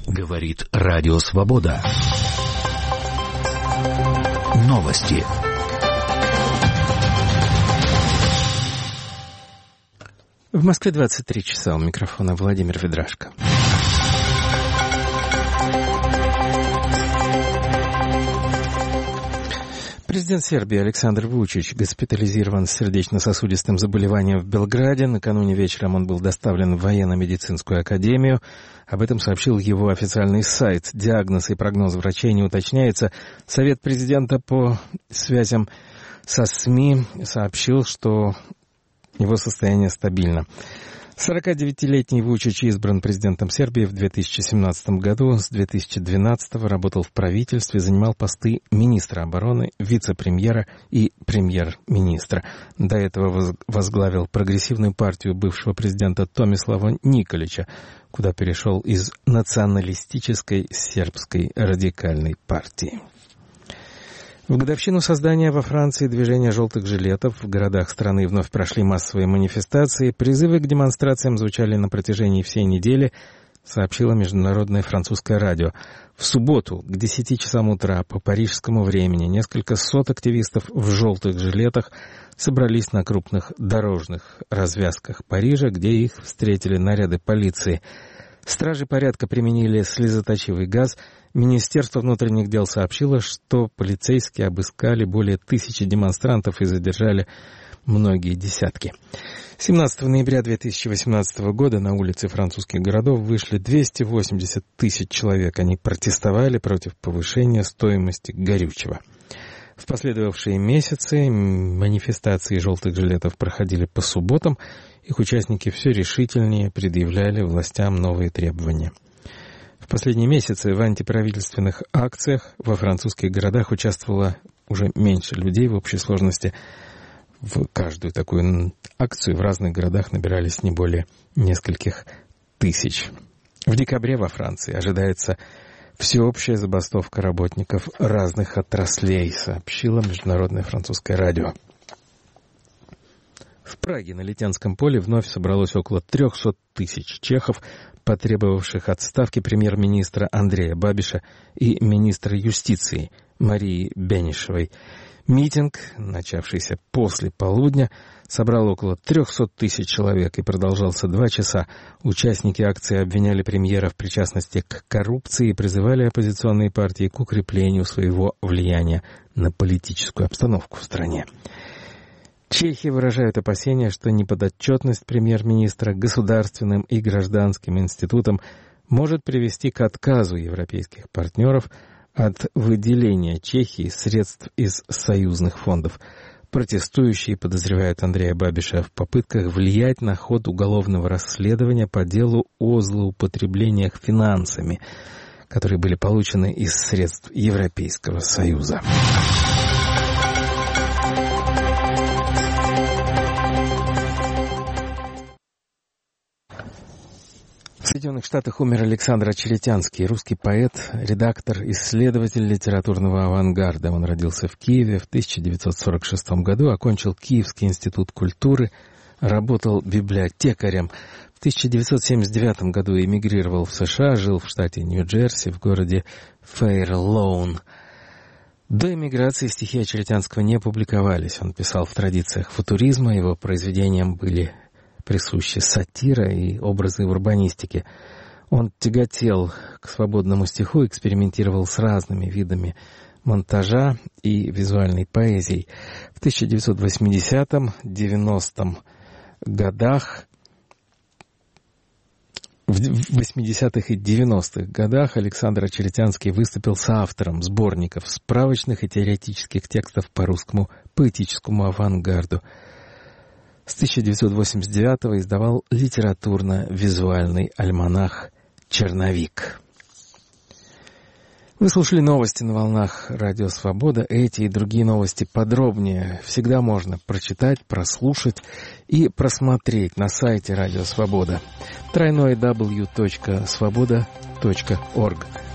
Говорит Радио Свобода. Новости. В Москве 23 часа. У микрофона Владимир Ведрашко. Президент Сербии Александр Вучич госпитализирован с сердечно-сосудистым заболеванием в Белграде. Накануне вечером он был доставлен в военно-медицинскую академию. Об этом сообщил его официальный сайт. Диагноз и прогноз врачей не уточняется. Совет президента по связям со СМИ сообщил, что его состояние стабильно. 49-летний Вучич избран президентом Сербии в 2017 году. С 2012 работал в правительстве, занимал посты министра обороны, вице-премьера и премьер-министра. До этого возглавил прогрессивную партию бывшего президента Томислава Николича, куда перешел из националистической сербской радикальной партии. В годовщину создания во Франции движения «желтых жилетов» в городах страны вновь прошли массовые манифестации. Призывы к демонстрациям звучали на протяжении всей недели, сообщило международное французское радио. В субботу к 10 часам утра по парижскому времени несколько сот активистов в «желтых жилетах» собрались на крупных дорожных развязках Парижа, где их встретили наряды полиции. Стражи порядка применили слезоточивый газ. Министерство внутренних дел сообщило, что полицейские обыскали более 1000 демонстрантов и задержали многие десятки. 17 ноября 2018 года на улицы французских городов вышли 280 тысяч человек. Они протестовали против повышения стоимости горючего. В последовавшие месяцы манифестации «желтых жилетов» проходили по субботам. Их участники все решительнее предъявляли властям новые требования. В последние месяцы в антиправительственных акциях во французских городах участвовало уже меньше людей. В общей сложности в каждую такую акцию в разных городах набирались не более нескольких тысяч. В декабре во Франции ожидается всеобщая забастовка работников разных отраслей, сообщило международное французское радио. В Праге на Литянском поле вновь собралось около 300 тысяч чехов, потребовавших отставки премьер-министра Андрея Бабиша и министра юстиции Марии Бенишевой. Митинг, начавшийся после полудня, собрал около 300 тысяч человек и продолжался 2 часа. Участники акции обвиняли премьера в причастности к коррупции и призывали оппозиционные партии к укреплению своего влияния на политическую обстановку в стране. Чехи выражают опасения, что неподотчетность премьер-министра государственным и гражданским институтам может привести к отказу европейских партнеров от выделения Чехии средств из союзных фондов. Протестующие подозревают Андрея Бабиша в попытках влиять на ход уголовного расследования по делу о злоупотреблениях финансами, которые были получены из средств Европейского Союза. В Соединенных Штатах умер Александр Очеретянский, русский поэт, редактор, исследователь литературного авангарда. Он родился в Киеве в 1946 году, окончил Киевский институт культуры, работал библиотекарем. В 1979 году эмигрировал в США, жил в штате Нью-Джерси, в городе Фейр-Лоун. До эмиграции стихи Очеретянского не публиковались. Он писал в традициях футуризма, его произведениям были присущи сатира и образы урбанистики. Он тяготел к свободному стиху, экспериментировал с разными видами монтажа и визуальной поэзией. В 1980-90 годах, в 80-х и 90-х годах Александр Очеретянский выступил соавтором сборников справочных и теоретических текстов по русскому поэтическому авангарду. С 1989-го издавал литературно-визуальный альманах «Черновик». Вы слушали новости на волнах Радио Свобода. Эти и другие новости подробнее всегда можно прочитать, прослушать и просмотреть на сайте Радио Свобода www.svoboda.org.